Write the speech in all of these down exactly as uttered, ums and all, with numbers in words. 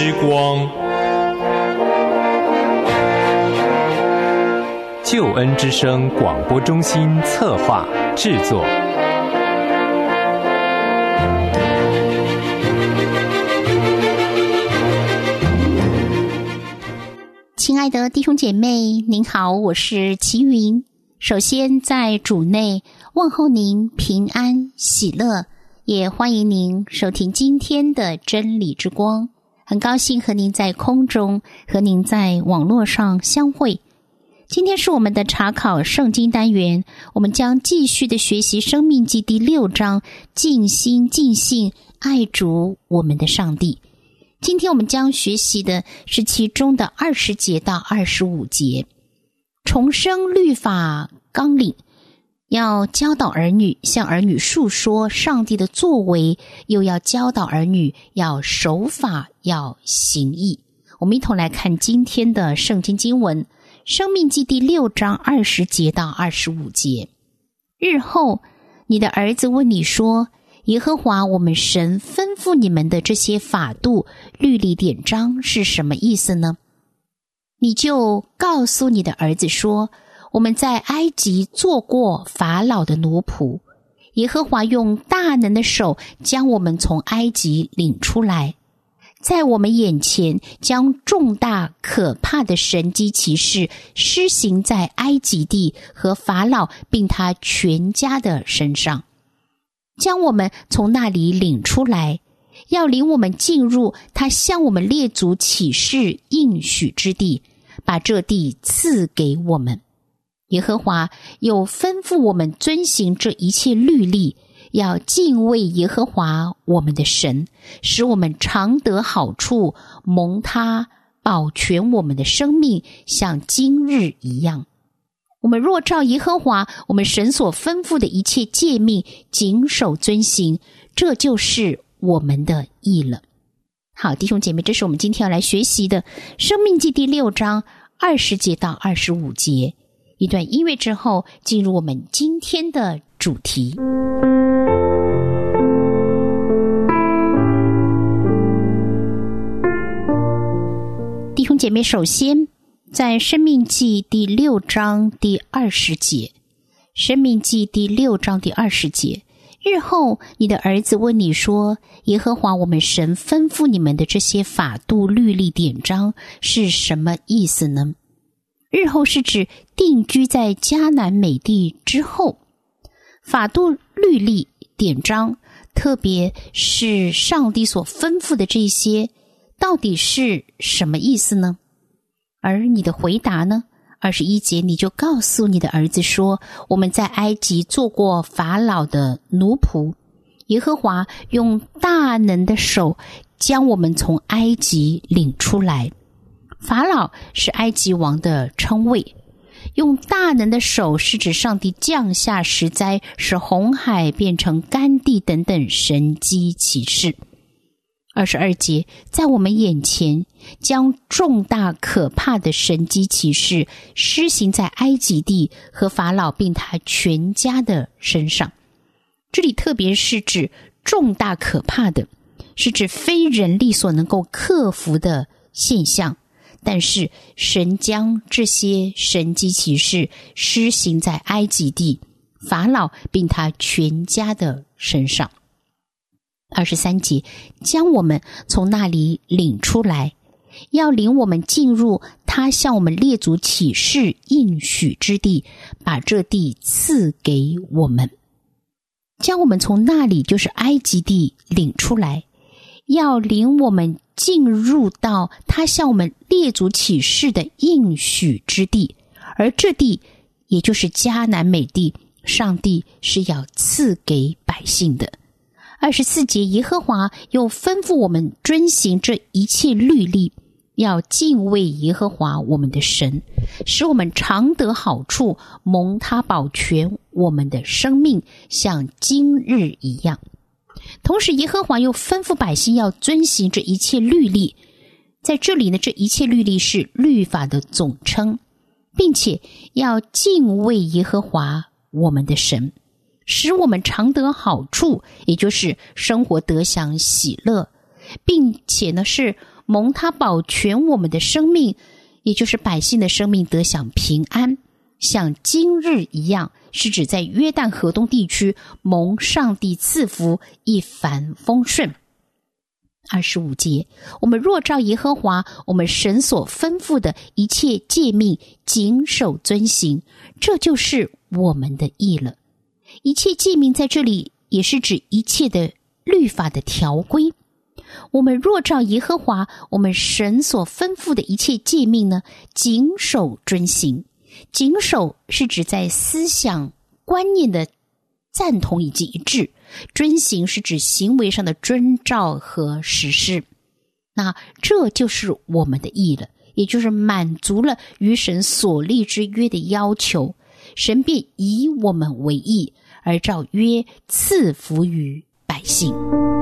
之光，救恩之声广播中心策划制作。 亲爱的弟兄姐妹，您好，我是齐云。首先在主内问候您平安喜乐，也欢迎您收听今天的真理之光。很高兴和您在空中，和您在网络上相会。今天是我们的查考圣经单元，我们将继续的学习申命记第六章，尽心尽性爱主我们的上帝。今天我们将学习的是其中的二十节到二十五节，重生律法纲领，要教导儿女，向儿女述说上帝的作为，又要教导儿女要守法，要行义。我们一同来看今天的圣经经文，申命记第六章二十节到二十五节。日后你的儿子问你说，耶和华我们神吩咐你们的这些法度、律例、典章是什么意思呢？你就告诉你的儿子说，我们在埃及做过法老的奴仆，耶和华用大能的手将我们从埃及领出来，在我们眼前将重大可怕的神迹奇事施行在埃及地和法老并他全家的身上，将我们从那里领出来，要领我们进入他向我们列祖起誓应许之地，把这地赐给我们。耶和华又吩咐我们遵行这一切律例，要敬畏耶和华我们的神，使我们常得好处，蒙他保全我们的生命，像今日一样。我们若照耶和华我们神所吩咐的一切诫命谨守遵行，这就是我们的义了。好，弟兄姐妹，这是我们今天要来学习的申命记第六章二十节到二十五节。一段音乐之后，进入我们今天的主题。弟兄姐妹，首先在申命记第六章第二十节，申命记第六章第二十节，日后你的儿子问你说，耶和华我们神吩咐你们的这些法度、律例、典章是什么意思呢？日后是指定居在迦南美地之后，法度、律例、典章，特别是上帝所吩咐的这些，到底是什么意思呢？而你的回答呢？二十一节，你就告诉你的儿子说，我们在埃及做过法老的奴仆，耶和华用大能的手将我们从埃及领出来。法老是埃及王的称谓，用大能的手是指上帝降下十灾，使红海变成干地等等神迹奇事。二十二节，在我们眼前将重大可怕的神迹奇事施行在埃及地和法老并他全家的身上。这里特别是指重大可怕的，是指非人力所能够克服的现象，但是神将这些神迹奇事施行在埃及地、法老并他全家的身上。二十三节，将我们从那里领出来，要领我们进入他向我们列祖起誓应许之地，把这地赐给我们。将我们从那里，就是埃及地领出来，要领我们进入到他向我们列祖起誓的应许之地，而这地也就是迦南美地，上帝是要赐给百姓的。二十四节，耶和华又吩咐我们遵行这一切律例，要敬畏耶和华我们的神，使我们常得好处，蒙他保全我们的生命，像今日一样。同时耶和华又吩咐百姓要遵行这一切律例，在这里呢，这一切律例是律法的总称，并且要敬畏耶和华我们的神，使我们常得好处，也就是生活得享喜乐，并且呢是蒙他保全我们的生命，也就是百姓的生命得享平安，像今日一样，是指在约旦河东地区蒙上帝赐福，一帆风顺。二十五节，我们若照耶和华我们神所吩咐的一切诫命谨守遵行，这就是我们的义了。一切诫命在这里也是指一切的律法的条规。我们若照耶和华我们神所吩咐的一切诫命呢，谨守遵行。谨守是指在思想观念的赞同以及一致，遵行是指行为上的遵照和实施。那这就是我们的义了，也就是满足了与神所立之约的要求，神便以我们为义，而照约赐福于百姓。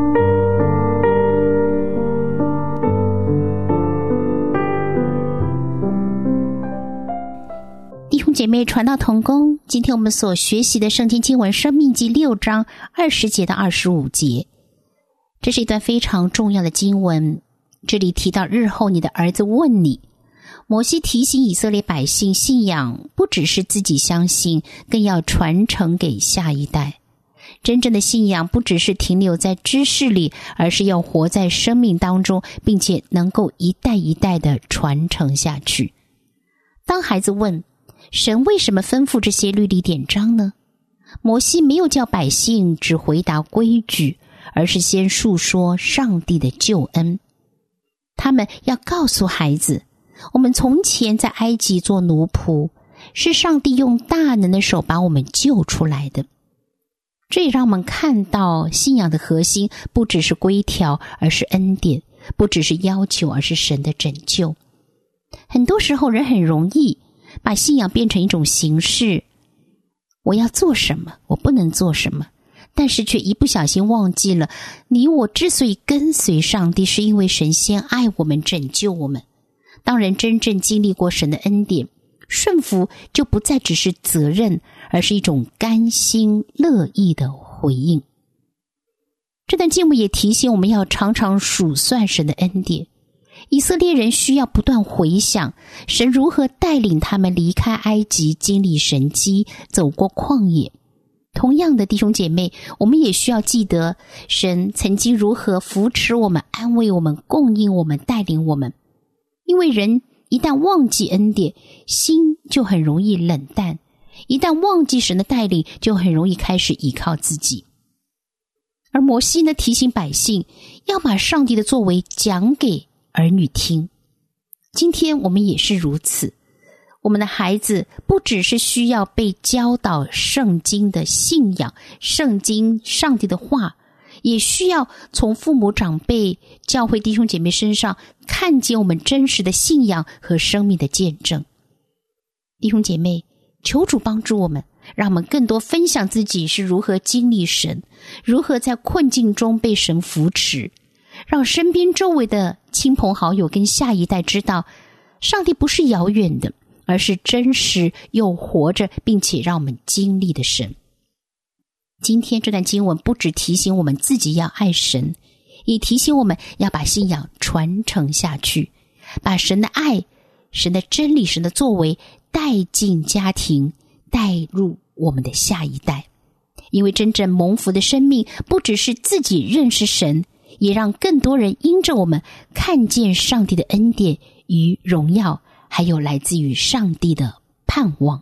弟兄姐妹，传道同工，今天我们所学习的圣经经文申命记六章二十节到二十五节，这是一段非常重要的经文。这里提到日后你的儿子问你，摩西提醒以色列百姓，信仰不只是自己相信，更要传承给下一代。真正的信仰不只是停留在知识里，而是要活在生命当中，并且能够一代一代的传承下去。当孩子问神为什么吩咐这些律例典章呢？摩西没有叫百姓只回答规矩，而是先述说上帝的救恩。他们要告诉孩子，我们从前在埃及做奴仆，是上帝用大能的手把我们救出来的。这也让我们看到信仰的核心不只是规条，而是恩典；不只是要求，而是神的拯救。很多时候人很容易把信仰变成一种形式，我要做什么，我不能做什么，但是却一不小心忘记了，你我之所以跟随上帝，是因为神先爱我们，拯救我们。当人真正经历过神的恩典，顺服就不再只是责任，而是一种甘心乐意的回应。这段经文也提醒我们要常常数算神的恩典。以色列人需要不断回想神如何带领他们离开埃及，经历神迹，走过旷野。同样的，弟兄姐妹，我们也需要记得神曾经如何扶持我们，安慰我们，供应我们，带领我们。因为人一旦忘记恩典，心就很容易冷淡，一旦忘记神的带领，就很容易开始依靠自己。而摩西呢，提醒百姓要把上帝的作为讲给儿女听。今天我们也是如此，我们的孩子不只是需要被教导圣经的信仰，圣经上帝的话，也需要从父母长辈、教会弟兄姐妹身上看见我们真实的信仰和生命的见证。弟兄姐妹，求主帮助我们，让我们更多分享自己是如何经历神，如何在困境中被神扶持，让身边周围的亲朋好友跟下一代知道，上帝不是遥远的，而是真实又活着，并且让我们经历的神。今天这段经文不只提醒我们自己要爱神，也提醒我们要把信仰传承下去，把神的爱、神的真理、神的作为带进家庭，带入我们的下一代。因为真正蒙福的生命不只是自己认识神，也让更多人因着我们看见上帝的恩典与荣耀，还有来自于上帝的盼望。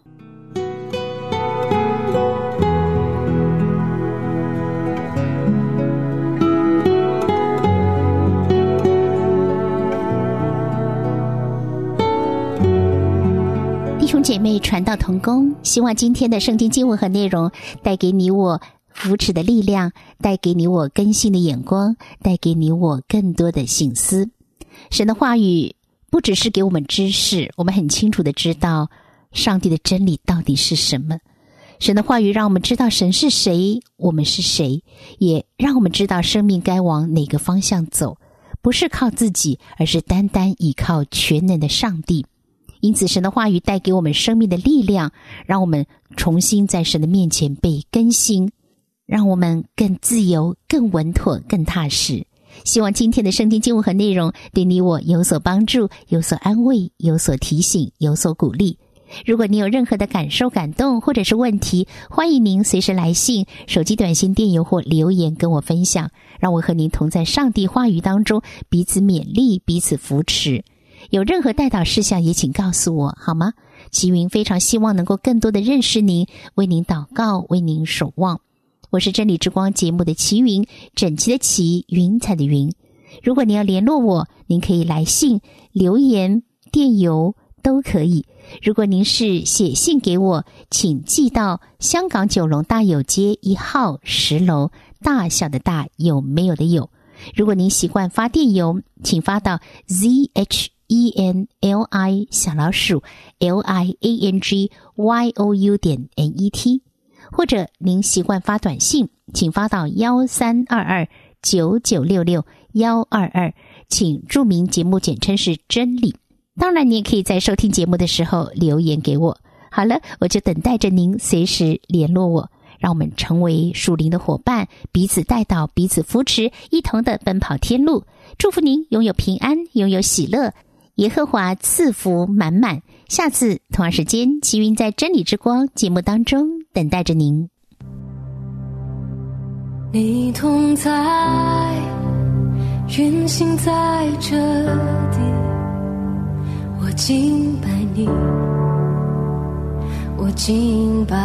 弟兄姐妹，传道同工，希望今天的圣经经文和内容带给你我扶持的力量，带给你我更新的眼光，带给你我更多的省思。神的话语不只是给我们知识，我们很清楚的知道上帝的真理到底是什么。神的话语让我们知道神是谁，我们是谁，也让我们知道生命该往哪个方向走，不是靠自己，而是单单依靠全能的上帝。因此神的话语带给我们生命的力量，让我们重新在神的面前被更新，让我们更自由、更稳妥、更踏实， 希望今天的圣经经文和内容对你我有所帮助，有所安慰，有所提醒，有所鼓励。如果你有任何的感受、感动或者是问题，欢迎您随时来信、手机短信、电邮或留言跟我分享，让我和您同在上帝话语当中彼此勉励，彼此扶持。有任何代祷事项也请告诉我好吗？齐云非常希望能够更多的认识您，为您祷告，为您守望。我是真理之光节目的齐云，整齐的齐，云彩的云。如果您要联络我，您可以来信、留言、电邮都可以。如果您是写信给我，请寄到香港九龙大有街一号十楼，大小的大，有没有的有。如果您习惯发电邮，请发到 z h e n l i 小老鼠 l i a n g y o u 点 n e t， 或者您习惯发短信，请发到一三二二九九六六一二二，请注明节目简称是真理。当然你也可以在收听节目的时候留言给我。好了，我就等待着您随时联络我，让我们成为属灵的伙伴，彼此带导，彼此扶持，一同的奔跑天路。祝福您拥有平安，拥有喜乐，耶和华赐福满满。下次同样时间，齐云在真理之光节目当中等待着您。 你同在，运行在这地，我敬拜你，我敬拜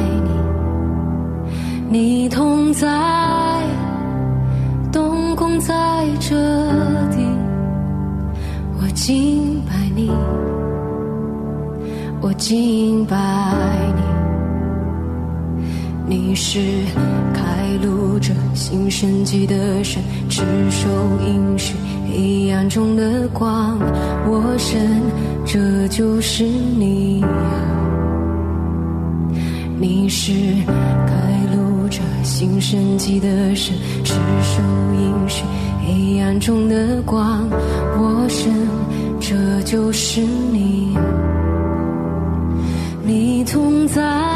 你。你同在，动工在这地，我敬拜你，我敬拜你。你是开路者，行神迹的神，持守应许，黑暗中的光，我神，这就是你。你是开路者，行神迹的神，持守应许，黑暗中的光，我神，这就是你。你同在，